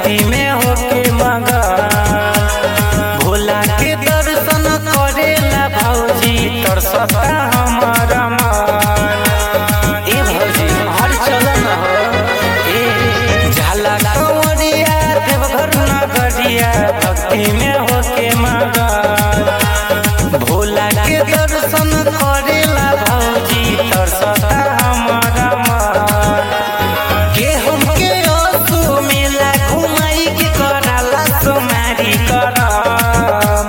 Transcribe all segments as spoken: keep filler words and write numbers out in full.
भक्ति में होके मगन भोला के दर्शन करेला भौजी तरसता हमर मन। ए भौजी हर चलन हो ए झाला कंवरिया देवघर नगरिया भक्ति में होके मगन भोला के दर्शन करेला भौजी तरसता हमर मन। के हमके ओसु मेला घुमाई के कराला सोमारी करम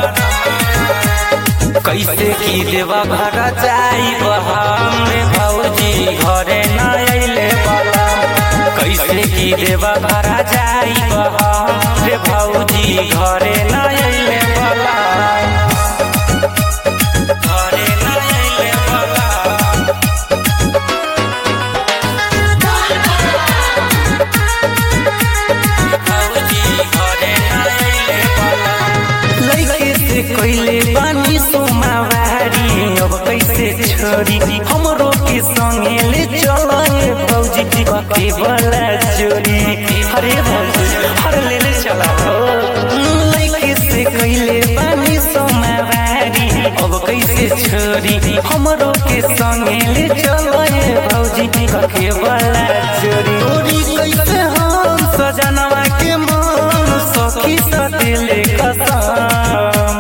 कैसे की देवा घर जाइब हम रे भौजी घरे न अइले बलम। कैसे की देवा घर जाइब हम रे भौजी घरे न अइले बलम। घरे न अइले बलम। भौजी घरे न अइले बलम। लइके से कइले बानी सोमावारी अब कैसे छोड़ी हमरो के संगे ले चले भौजी के वाला चोरी। अरे भौजी हर ले ले चला हो लइके से कइले बानी सोमावारी अब कैसे छोड़ी हमरो के संगे ले चले भौजी के वाला चोरी। चोरी कैसे हम सजनवा के मन सखी सतेले कसम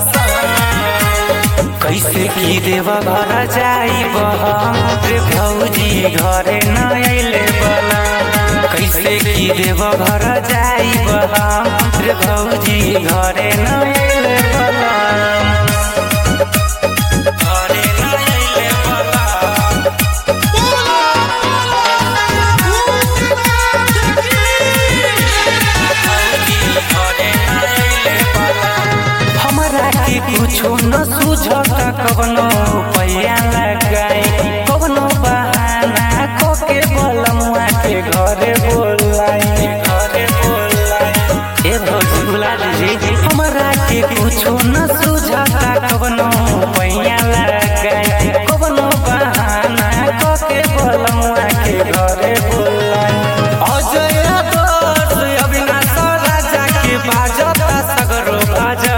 कैसे की देवा घर जाइब हम रे भौजी घरे न अइले बलम। कैसे की देवा घर जाइब हम रे भौजी घरे न अइले बलम। घरे न अइले बलम। भौजी घरे न अइले बलम। हमरा के कुछो न सुझता कवनो पैया लगाई कवनो बहाना कोके बलमुआ के घरे बोलाई घरे बोलाई। ए भौजी बुला दीजिए हमरा के कुछो न सुझता कवनो पैया लगाई कवनो बहाना कोके बलमुआ के घरे बोलाई। अजय आदर्श अविनाश राजा के बाजता सगरो बाजा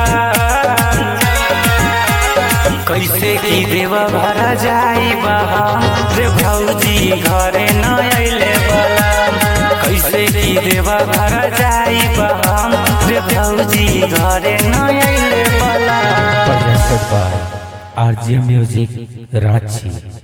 कैसे की देवा घर जाइब हम रे भौजी घरे न अइले बलम। कैसे की देवा घर जाइब हम रे भौजी घरे न अइले बलम। Presented by R J Music Ranchi।